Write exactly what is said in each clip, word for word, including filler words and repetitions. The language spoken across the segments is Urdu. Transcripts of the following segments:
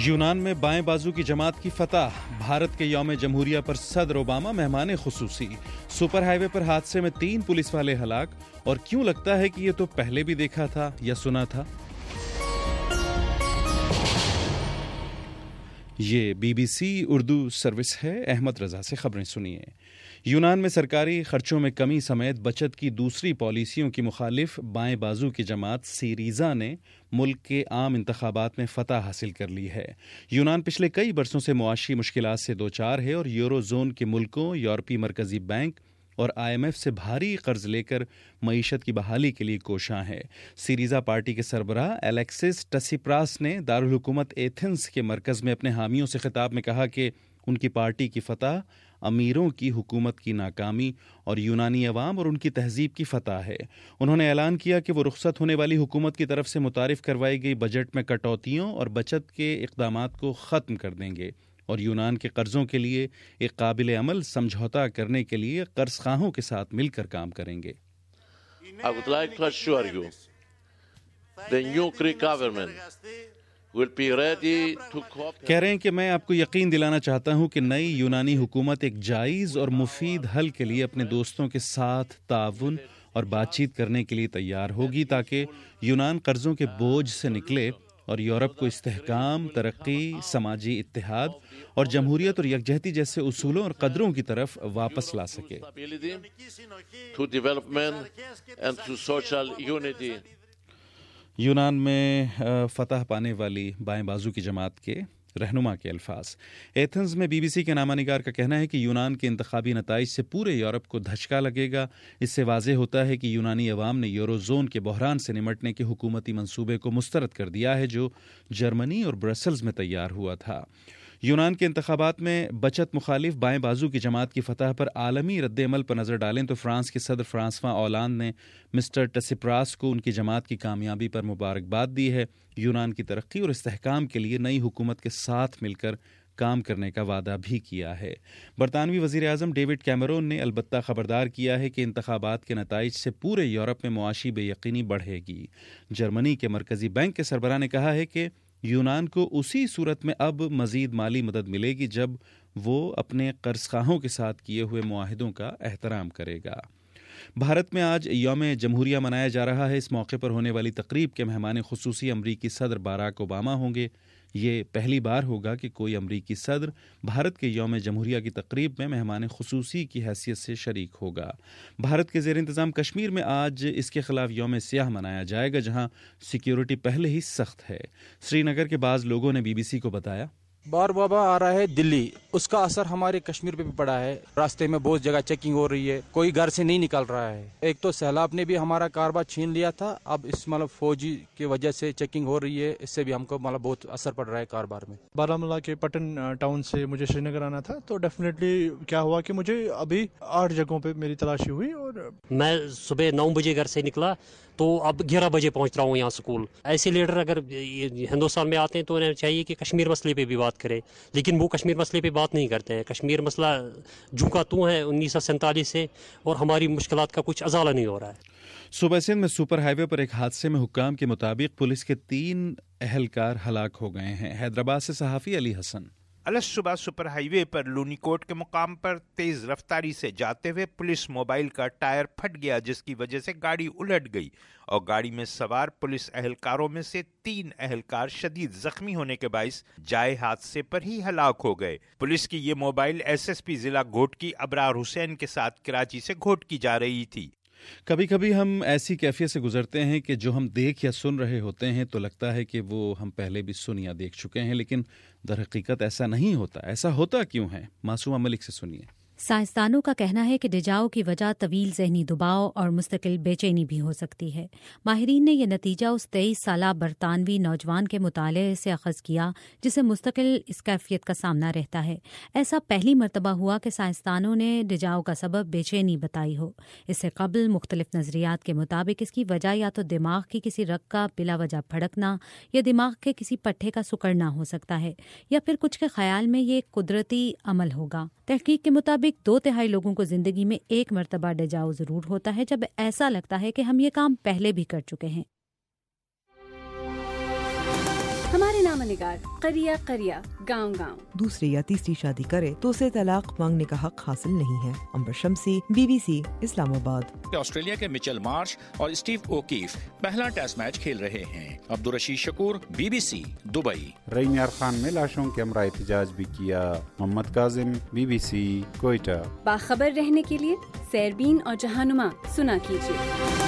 یونان میں بائیں بازو کی جماعت کی فتح، بھارت کے یوم جمہوریہ پر صدر اوباما مہمان خصوصی، سپر ہائی وے پر حادثے میں تین پولیس والے ہلاک، اور کیوں لگتا ہے کہ یہ تو پہلے بھی دیکھا تھا یا سنا تھا؟ یہ B B C Urdu service ہے، احمد رضا سے خبریں سنیے۔ یونان میں سرکاری خرچوں میں کمی سمیت بچت کی دوسری پالیسیوں کی مخالف بائیں بازو کی جماعت سیریزا نے ملک کے عام انتخابات میں فتح حاصل کر لی ہے۔ یونان پچھلے کئی برسوں سے معاشی مشکلات سے دوچار ہے اور یورو زون کے ملکوں، یورپی مرکزی بینک اور آئی ایم ایف سے بھاری قرض لے کر معیشت کی بحالی کے لیے کوشاں ہے۔ سیریزا پارٹی کے سربراہ الیکسس ٹسیپراس نے دارالحکومت ایتھنز کے مرکز میں اپنے حامیوں سے خطاب میں کہا کہ ان کی پارٹی کی فتح امیروں کی حکومت کی ناکامی اور یونانی عوام اور ان کی تہذیب کی فتح ہے۔ انہوں نے اعلان کیا کہ وہ رخصت ہونے والی حکومت کی طرف سے متعارف کروائی گئی بجٹ میں کٹوتیوں اور بچت کے اقدامات کو ختم کر دیں گے اور یونان کے قرضوں کے لیے ایک قابل عمل سمجھوتا کرنے کے لیے قرض خواہوں کے ساتھ مل کر کام کریں گے۔ I would like to assure you the new Greek government will be ready to cooperate. کہہ رہے ہیں کہ میں آپ کو یقین دلانا چاہتا ہوں کہ نئی یونانی حکومت ایک جائز اور مفید حل کے لیے اپنے دوستوں کے ساتھ تعاون اور بات چیت کرنے کے لیے تیار ہوگی تاکہ یونان قرضوں کے بوجھ سے نکلے اور یورپ کو استحکام، ترقی، سماجی اتحاد اور جمہوریت اور یکجہتی جیسے اصولوں اور قدروں کی طرف واپس لا سکے۔ To development and to social unity. یونان میں فتح پانے والی بائیں بازو کی جماعت کے رہنما کے الفاظ۔ ایتھنز میں بی بی سی کے نامہ نگار کا کہنا ہے کہ یونان کے انتخابی نتائج سے پورے یورپ کو دھچکا لگے گا۔ اس سے واضح ہوتا ہے کہ یونانی عوام نے یورو زون کے بحران سے نمٹنے کے حکومتی منصوبے کو مسترد کر دیا ہے جو جرمنی اور برسلز میں تیار ہوا تھا۔ یونان کے انتخابات میں بچت مخالف بائیں بازو کی جماعت کی فتح پر عالمی رد عمل پر نظر ڈالیں تو فرانس کے صدر فرانسواں اولاند نے مسٹر ٹسیپراس کو ان کی جماعت کی کامیابی پر مبارکباد دی ہے۔ یونان کی ترقی اور استحکام کے لیے نئی حکومت کے ساتھ مل کر کام کرنے کا وعدہ بھی کیا ہے۔ برطانوی وزیر اعظم ڈیوڈ کیمرون نے البتہ خبردار کیا ہے کہ انتخابات کے نتائج سے پورے یورپ میں معاشی بے یقینی بڑھے گی۔ جرمنی کے مرکزی بینک کے سربراہ نے کہا ہے کہ یونان کو اسی صورت میں اب مزید مالی مدد ملے گی جب وہ اپنے قرض خواہوں کے ساتھ کیے ہوئے معاہدوں کا احترام کرے گا۔ بھارت میں آج یوم جمہوریہ منایا جا رہا ہے۔ اس موقع پر ہونے والی تقریب کے مہمان خصوصی امریکی صدر باراک اوباما ہوں گے۔ یہ پہلی بار ہوگا کہ کوئی امریکی صدر بھارت کے یوم جمہوریہ کی تقریب میں مہمان خصوصی کی حیثیت سے شریک ہوگا۔ بھارت کے زیر انتظام کشمیر میں آج اس کے خلاف یوم سیاہ منایا جائے گا جہاں سیکیورٹی پہلے ہی سخت ہے۔ سری نگر کے بعض لوگوں نے بی بی سی کو بتایا، بار بابا آ رہا ہے دلی، اس کا اثر ہمارے کشمیر پہ بھی پڑا ہے۔ راستے میں بہت جگہ چیکنگ ہو رہی ہے، کوئی گھر سے نہیں نکل رہا ہے۔ ایک تو سیلاب نے بھی ہمارا کاروبار چھین لیا تھا، اب اس مطلب فوجی کی وجہ سے چیکنگ ہو رہی ہے، اس سے بھی ہم کو مطلب بہت اثر پڑ رہا ہے کاروبار میں۔ بارامولہ کے پٹن ٹاؤن سے مجھے سری نگر آنا تھا تو ڈیفینیٹلی کیا ہوا کہ مجھے ابھی آٹھ جگہوں پہ میری تلاشی ہوئی اور میں صبح نو بجے گھر سے نکلا تو اب گیارہ بجے پہنچ رہا ہوں یہاں اسکول۔ ایسے لیڈر اگر ہندوستان میں آتے ہیں تو انہیں چاہیے کہ کشمیر مسئلے پہ بھی بات کرے، لیکن وہ کشمیر مسئلے پہ بات نہیں کرتے ہیں۔ کشمیر مسئلہ جھونکا تو ہے انیس سو سینتالیس سے اور ہماری مشکلات کا کچھ ازالہ نہیں ہو رہا ہے۔ صوبہ سندھ میں سپر ہائی وے پر ایک حادثے میں حکام کے مطابق پولیس کے تین اہلکار ہلاک ہو گئے ہیں۔ حیدرآباد سے صحافی علی حسن۔ الس صبح سپر ہائی وے پر لونی کوٹ کے مقام پر تیز رفتاری سے جاتے ہوئے پولیس موبائل کا ٹائر پھٹ گیا جس کی وجہ سے گاڑی الٹ گئی اور گاڑی میں سوار پولیس اہلکاروں میں سے تین اہلکار شدید زخمی ہونے کے باعث جائے حادثے پر ہی ہلاک ہو گئے۔ پولیس کی یہ موبائل ایس ایس پی ضلع گھوٹکی ابرار حسین کے ساتھ کراچی سے گھوٹکی جا رہی تھی۔ کبھی کبھی ہم ایسی کیفیت سے گزرتے ہیں کہ جو ہم دیکھ یا سن رہے ہوتے ہیں تو لگتا ہے کہ وہ ہم پہلے بھی سن یا دیکھ چکے ہیں، لیکن در حقیقت ایسا نہیں ہوتا۔ ایسا ہوتا کیوں ہے؟ معصومہ ملک سے سنیے۔ سائنسدانوں کا کہنا ہے کہ ڈجاؤ کی وجہ طویل ذہنی دباؤ اور مستقل بے چینی بھی ہو سکتی ہے۔ ماہرین نے یہ نتیجہ اس تیئیس سالہ برطانوی نوجوان کے مطالعے سے اخذ کیا جسے مستقل اس کیفیت کا سامنا رہتا ہے۔ ایسا پہلی مرتبہ ہوا کہ سائنسدانوں نے ڈجاؤ کا سبب بے چینی بتائی ہو۔ اس سے قبل مختلف نظریات کے مطابق اس کی وجہ یا تو دماغ کی کسی رگ کا بلا وجہ پھڑکنا یا دماغ کے کسی پٹھے کا سکڑنا ہو سکتا ہے، یا پھر کچھ کے خیال میں یہ ایک قدرتی عمل ہوگا۔ تحقیق کے مطابق دو تہائی لوگوں کو زندگی میں ایک مرتبہ ڈجاؤ ضرور ہوتا ہے جب ایسا لگتا ہے کہ ہم یہ کام پہلے بھی کر چکے ہیں۔ ہمارے ہمارے نامہ نگار قریہ قریہ گاؤں گاؤں دوسری یا تیسری شادی کرے تو اسے طلاق مانگنے کا حق حاصل نہیں ہے. امبر شمسی، بی بی سی، اسلام آباد. آسٹریلیا کے مچل مارش اور اسٹیو اوکیف پہلا ٹیسٹ میچ کھیل رہے ہیں. Abdul Rashid Shakoor, B B C, Dubai. رینیار خان نے لاشوں کے ہمراہ احتجاج بھی کیا. Muhammad Kazim, B B C, Quetta. باخبر رہنے کے لیے سیربین اور جہانما سنا کیجیے.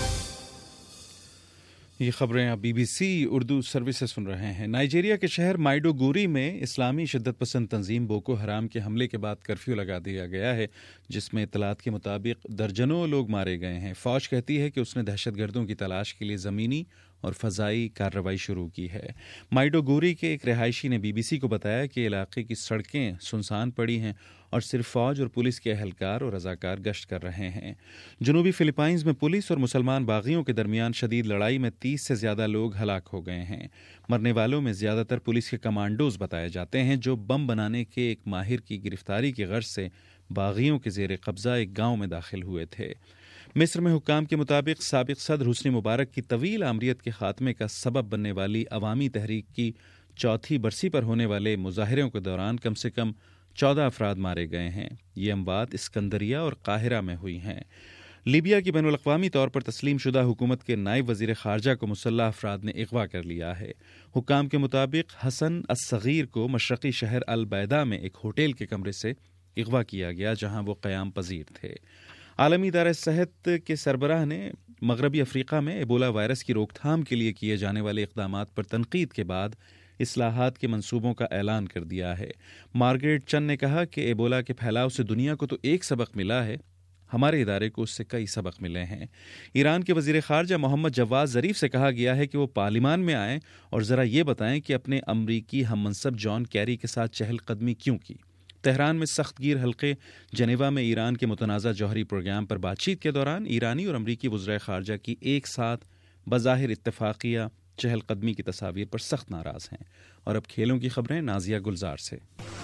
یہ خبریں آپ B B C Urdu service سے سن رہے ہیں. نائجیریا کے شہر مائیڈوگوری میں اسلامی شدت پسند تنظیم بوکو حرام کے حملے کے بعد کرفیو لگا دیا گیا ہے، جس میں اطلاعات کے مطابق درجنوں لوگ مارے گئے ہیں. فوج کہتی ہے کہ اس نے دہشت گردوں کی تلاش کے لیے زمینی اور فضائی کارروائی شروع کی ہے. مائیڈوگوری کے ایک رہائشی نے بی بی سی کو بتایا کہ علاقے کی سڑکیں سنسان پڑی ہیں اور صرف فوج اور پولیس کے اہلکار اور رضاکار گشت کر رہے ہیں. جنوبی فلپائنز میں پولیس اور مسلمان باغیوں کے درمیان شدید لڑائی میں تیس سے زیادہ لوگ ہلاک ہو گئے ہیں. مرنے والوں میں زیادہ تر پولیس کے کمانڈوز بتائے جاتے ہیں جو بم بنانے کے ایک ماہر کی گرفتاری کی غرض سے باغیوں کے زیر قبضہ ایک گاؤں میں داخل ہوئے تھے. مصر میں حکام کے مطابق سابق صدر حسنی مبارک کی طویل آمریت کے خاتمے کا سبب بننے والی عوامی تحریک کی چوتھی برسی پر ہونے والے مظاہروں کے دوران کم سے کم چودہ افراد مارے گئے ہیں. یہ اموات اسکندریہ اور قاہرہ میں ہوئی ہیں. لیبیا کی بین الاقوامی طور پر تسلیم شدہ حکومت کے نائب وزیر خارجہ کو مسلح افراد نے اغوا کر لیا ہے. حکام کے مطابق حسن الصغیر کو مشرقی شہر البیدہ میں ایک ہوٹل کے کمرے سے اغوا کیا گیا جہاں وہ قیام پذیر تھے. عالمی ادارہ صحت کے سربراہ نے مغربی افریقہ میں ایبولا وائرس کی روک تھام کے لیے کیے جانے والے اقدامات پر تنقید کے بعد اصلاحات کے منصوبوں کا اعلان کر دیا ہے. مارگریٹ چن نے کہا کہ ایبولا کے پھیلاؤ سے دنیا کو تو ایک سبق ملا ہے، ہمارے ادارے کو اس سے کئی سبق ملے ہیں. ایران کے وزیر خارجہ محمد جواد ظریف سے کہا گیا ہے کہ وہ پارلیمان میں آئیں اور ذرا یہ بتائیں کہ اپنے امریکی ہم منصب جان کیری کے ساتھ چہل قدمی کیوں کی. تہران میں سخت گیر حلقے جنیوا میں ایران کے متنازع جوہری پروگرام پر بات چیت کے دوران ایرانی اور امریکی وزرائے خارجہ کی ایک ساتھ بظاہر اتفاقیہ چہل قدمی کی تصاویر پر سخت ناراض ہیں. اور اب کھیلوں کی خبریں نازیہ گلزار سے.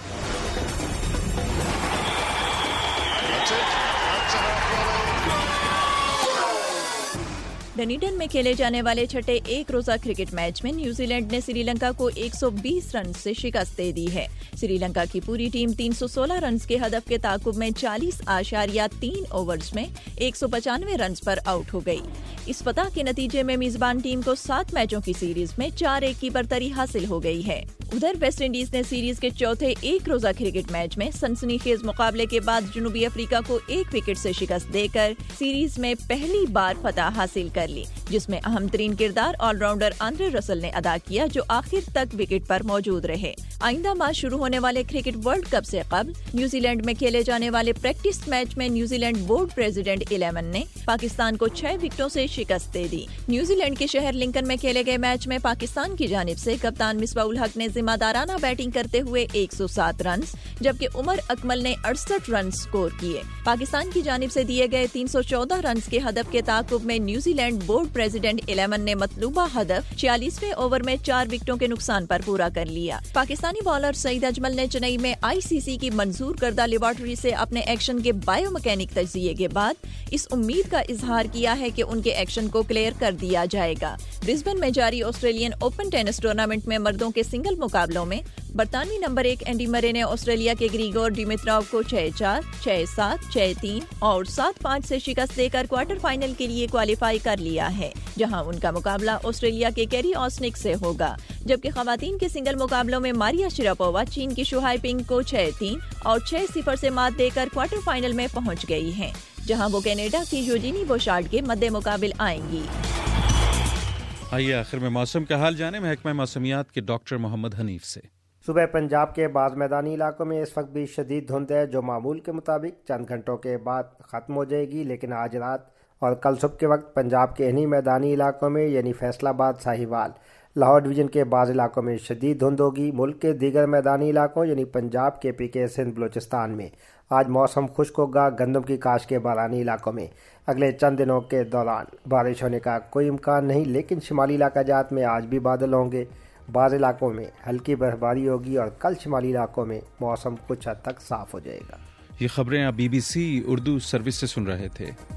ڈنیڈن میں کھیلے جانے والے چھٹے ایک روزہ کرکٹ میچ میں نیوزی لینڈ نے سری لنکا کو ایک سو بیس رن سے شکست دے دی ہے. سری لنکا کی پوری ٹیم تین سو سولہ رنز کے ہدف کے تعاقب میں چالیس اشاریہ تین اوورز میں ایک سو پچانوے رنز پر آؤٹ ہو گئی. اس فتح کے نتیجے میں میزبان ٹیم کو سات میچوں کی سیریز میں چار ایک کی برتری حاصل ہو گئی ہے. ادھر ویسٹ انڈیز نے سیریز کے چوتھے ایک روزہ کرکٹ میچ میں سنسنی خیز مقابلے کے بعد جنوبی افریقہ کو ایک وکٹ سے شکست دے کر سیریز میں پہلی بار فتح حاصل کر لی، جس میں اہم ترین کردار آل راؤنڈر آندرے رسل نے ادا کیا جو آخر تک وکٹ پر موجود رہے. آئندہ ماہ شروع ہونے والے کرکٹ ورلڈ کپ سے قبل نیوزی لینڈ میں کھیلے جانے والے پریکٹس میچ میں New Zealand Board President Eleven نے پاکستان کو چھ وکٹوں سے شکست دے دی. نیوزی لینڈ کے شہر لنکن میں کھیلے گئے میچ میں پاکستان کی جانب سے کپتان مصباح الحق نے ذمہ دارانہ بیٹنگ کرتے ہوئے ایک سو سات رنز جبکہ عمر اکمل نے اڑسٹھ رن سکور کیے. پاکستان کی جانب سے دیے گئے تین سو چودہ رنز کے ہدف کے تعاقب میں New Zealand Board President Eleven نے مطلوبہ ہدف چھیالیسویں اوور میں چار وکٹوں کے نقصان پر پورا کر لیا. پاکستانی بالر سعید اجمل نے چنئی میں آئی سی سی کی منظور کردہ لیبارٹری سے اپنے ایکشن کے بائیو مکینک تجزیے کے بعد اس امید کا اظہار کیا ہے کہ ان کے ایکشن کو کلیئر کر دیا جائے گا. برسبن میں جاری آسٹریلین اوپن ٹینس ٹورنامنٹ میں مردوں کے سنگل مقابلوں میں برطانوی نمبر ایک اینڈی مرے نے آسٹریلیا کے گریگور ڈیمیتراو کو چھ چار، چھ سات، چھ تین اور سات پانچ سے شکست دے کر کوارٹر فائنل کے لیے کوالیفائی کر لیا ہے، جہاں ان کا مقابلہ آسٹریلیا کے کیری آسنک سے ہوگا. جبکہ خواتین کے سنگل مقابلوں میں ماریا شراپووا چین کی شوہائی پنگ کو چھ تین اور چھ صفر سے مات دے کر کوارٹر فائنل میں پہنچ گئی ہیں، جہاں وہ کینیڈا کی یوجینی بوشارڈ کے مد مقابل آئیں گی. آئیے آخر میں موسم کا حال جانے محکمہ موسمیات کے ڈاکٹر محمد حنیف سے. صبح پنجاب کے بعض میدانی علاقوں میں اس وقت بھی شدید دھند ہے جو معمول کے مطابق چند گھنٹوں کے بعد ختم ہو جائے گی، لیکن آج رات اور کل صبح کے وقت پنجاب کے انہی میدانی علاقوں میں یعنی فیصل آباد، ساہیوال، لاہور ڈویژن کے بعض علاقوں میں شدید دھند ہوگی. ملک کے دیگر میدانی علاقوں یعنی پنجاب کے پی کے، سندھ، بلوچستان میں آج موسم خشک ہوگا. گندم کی کاشت کے بارانی علاقوں میں اگلے چند دنوں کے دوران بارش ہونے کا کوئی امکان نہیں، لیکن شمالی علاقہ جات میں آج بھی بادل ہوں گے. بعض علاقوں میں ہلکی برف باری ہوگی اور کل شمالی علاقوں میں موسم کچھ حد تک صاف ہو جائے گا. یہ خبریں آپ B B C Urdu service سے سن رہے تھے.